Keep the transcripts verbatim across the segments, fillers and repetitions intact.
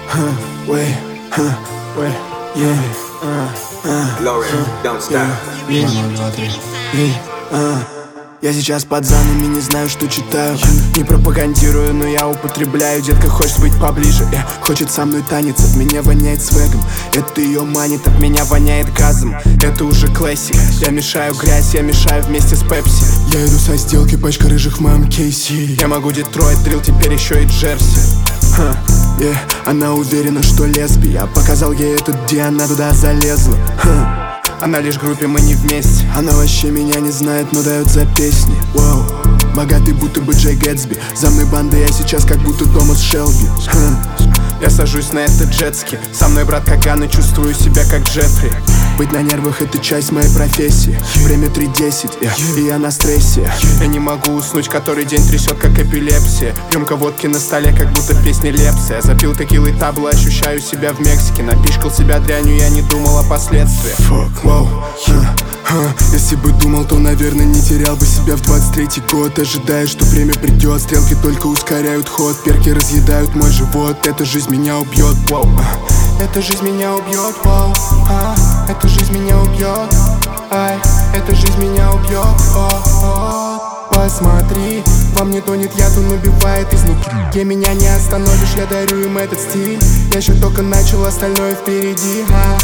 huh, wait, huh, wait, yeah, uh, uh, Lauren, don't stop. yeah, yeah, uh. Я сейчас под занами, не знаю, что читаю. Не пропагандирую, но я употребляю. Детка хочет быть поближе, yeah. Хочет со мной танец, от меня воняет свегом. Это ее манит, от меня воняет газом. Это уже классик. Я мешаю грязь, я мешаю вместе с пепси. Я иду со сделки, пачка рыжих в моем кейсе. Я могу Детройт, дрил, теперь еще и Джерси. Ха, yeah. Она уверена, что лесби. Я показал ей этот, где она туда залезла. Ха. Она лишь в группе, мы не вместе. Она вообще меня не знает, но дает за песни. Вау, богатый будто бы Джей Гэтсби. За мной банда, я сейчас как будто Томас Шелби. Ха. Я сажусь на этот джетски. Со мной брат Каган и чувствую себя как Джеффри. Быть на нервах — это часть моей профессии. Время три десять, yeah. И я на стрессе. yeah. Я не могу уснуть, который день трясет, как эпилепсия. Рюмка водки на столе, как будто песни Лепса. Я запил текилой табло, ощущаю себя в Мексике. Напишкал себя дрянью, я не думал о последствиях. Fuck, wow. huh, huh. Если бы думал, то, наверное, не терял бы себя в двадцать третий год. Ожидая, что время придет, стрелки только ускоряют ход. Перки разъедают мой живот, эта жизнь меня убьет. wow. Эта жизнь меня убьет, wow. а, Эта жизнь меня убьет, ай, эта жизнь меня убьет, о, о. Посмотри, во мне тонет яд, он убивает изнутри. Я меня не остановишь, я дарю им этот стиль. Я еще только начал, остальное впереди. а,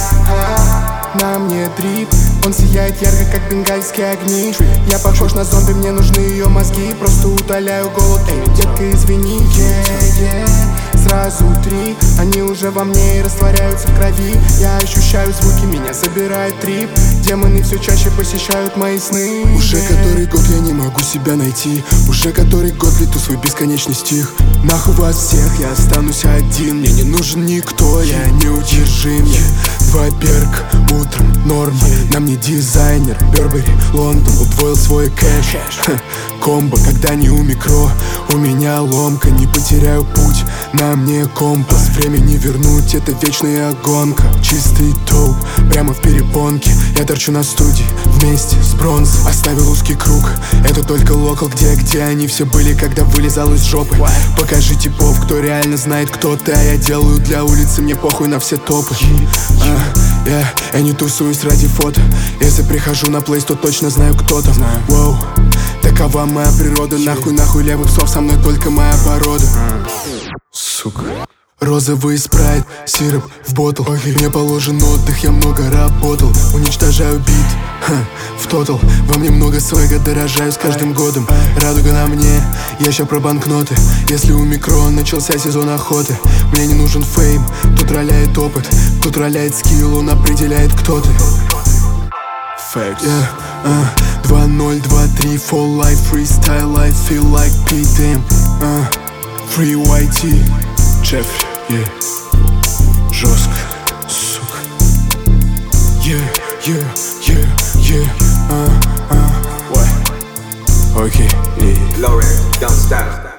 а. На мне дрип, он сияет ярко, как бенгальские огни. Я похож на зомби, мне нужны ее мозги. Просто утоляю голод, эй, детка, извини, yeah, yeah. Сразу три, они уже во мне и растворяются в крови. Я ощущаю звуки, меня забирает трип. Демоны все чаще посещают мои сны. Уже который год я не могу себя найти. Уже который год плету свой бесконечный стих. Нахуй вас всех, я останусь один. Мне не нужен никто, я неудержим. Два перк, утром норм. На мне дизайнер, Бербери, Лондон. Удвоил свой кэш. Ха, комбо, когда не у микро. У меня ломка, не потеряю путь. На мне компас, время не вернуть, это вечная гонка. Чистый топ, прямо в перепонке. Я торчу на студии, вместе с бронзой. Оставил узкий круг, это только локал. Где, где они все были, когда вылезал из жопы? Покажи типов, кто реально знает, кто ты. А я делаю для улицы, мне похуй на все топы. а, yeah. Я не тусуюсь ради фото. Если прихожу на плейс, то точно знаю, кто там. Воу, такова моя природа. Нахуй, нахуй левых псов, со мной только моя порода. Сука. Розовый спрайт, сироп в ботл. okay. Мне положен отдых, я много работал. Уничтожаю бит, ха, в тотал. Во мне много свега, дорожаю с каждым годом. Радуга на мне, я ща про банкноты. Если у микро начался сезон охоты. Мне не нужен фейм, тут роляет опыт. Тут роляет скилл, он определяет, кто ты. Facts. Yeah, uh, два ноль два три, full life, freestyle, I feel like P, damn, uh, free уай ти, Джеффри, yeah. Жестко, сука. Yeah, yeah, yeah, yeah, uh, uh, what? Okay, yeah. Lauren, don't stop.